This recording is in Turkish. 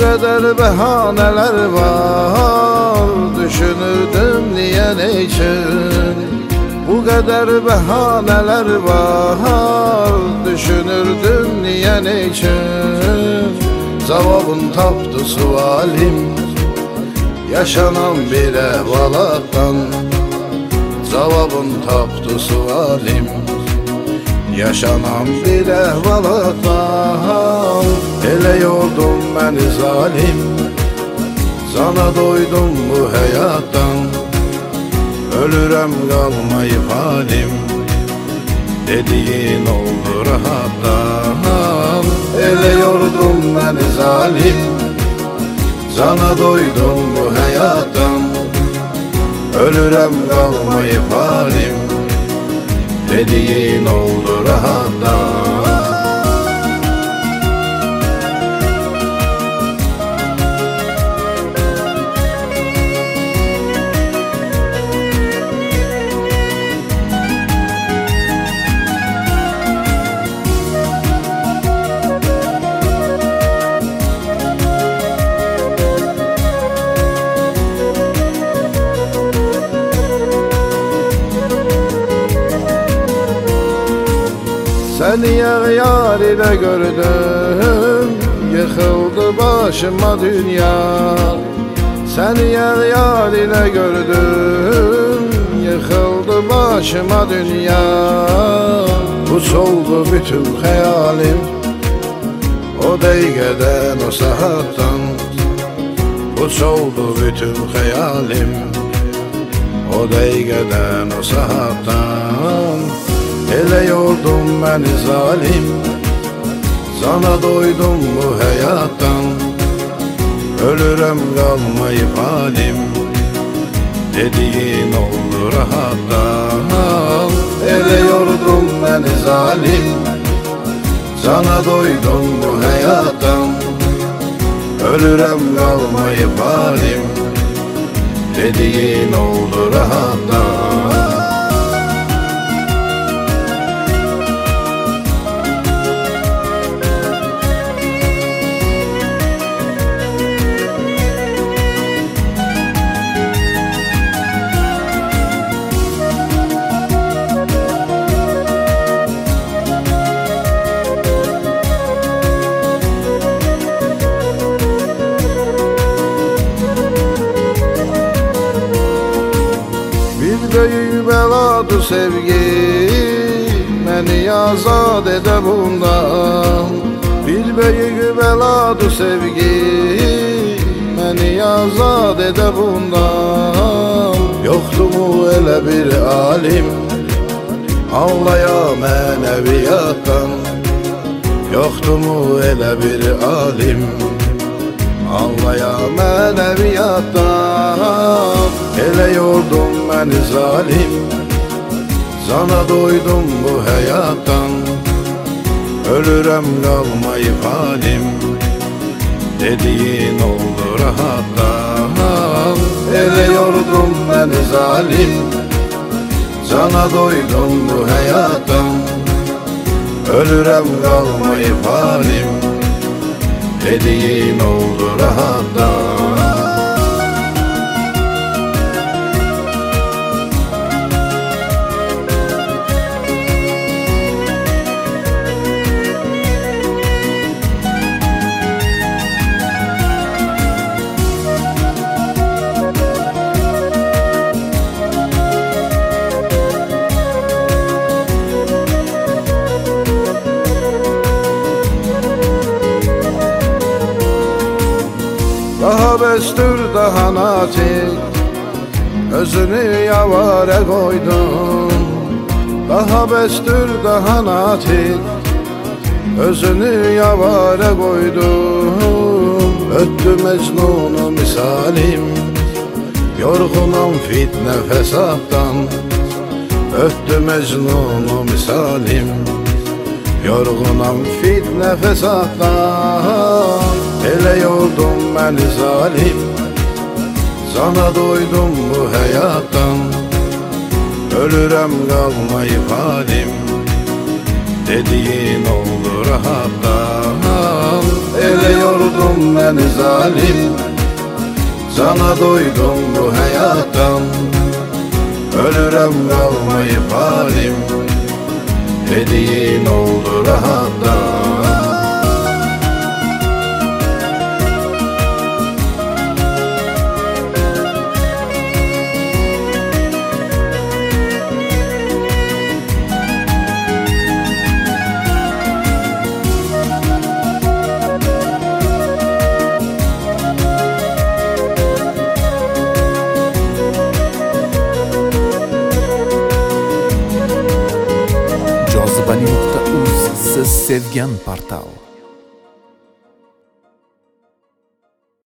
kadar bahaneler var, düşünürdüm niye neyçin. Bu kadar bahaneler var, düşünürdüm niye neyçin. Cevabın tapdı sualim, yaşanan bir ehvalattan. Cevabın tapdı sualim, yaşanan bir ehvalattan. Ele yordun beni zalim, sana doydum bu hayattan. Ölürem kalmayıp halim, dediğin oldu rahattan. Ele yordun beni zalim, sana doydum bu hayattan. Ölürem kalmayıp halim, dediğin oldu rahattan. Seni yar ile gördüm, yıkıldı başıma dünya. Seni yar ile gördüm, yıkıldı başıma dünya. Puç oldu bütün hayalim, o dəqiqədən o saattan. Puç oldu bütün hayalim, o dəqiqədən o saattan. Ele yordun beni zalim, sana doydum bu hayattan. Ölürem kalmayıp halim, dediğin oldu rahattan. Ele yordun beni zalim, sana doydum bu hayattan. Ölürem kalmayıp halim, dediğin oldu rahattan. Böyük beladır sevgi, beni azad ede bundan. Bir böyük beladır sevgi, beni azad ede bundan. Yoktu mu elə bir alim, anlaya mənəviyyattan. Yoktu mu elə bir alim, anlaya mənəviyyattan. Ele yordun beni zalim, sana doydum bu hayattan. Ölürem kalmayıp halim, dediğin oldu rahattan. Ele yordun beni zalim, sana doydum bu hayattan. Ölürem kalmayıp halim, dediğin oldu rahattan. Daha bestur, daha nazik, özünü yavara koydun. Daha bestur, daha nazik, özünü yavara koydun. Öttü Mecnun'u misalim, yorgunum fitne fesattan. Öttü Mecnun'u misalim, yorgunum fitne fesattan. Ele yordun beni zalim, sana doydum bu hayattan. Ölürem kalmayıp halim, dediğin oldu rahattan. Ele yordun beni zalim, sana doydum bu hayattan. Ölürem kalmayıp halim, hediyin oldu rahattan. Cazibani.uz siz sevgan portal.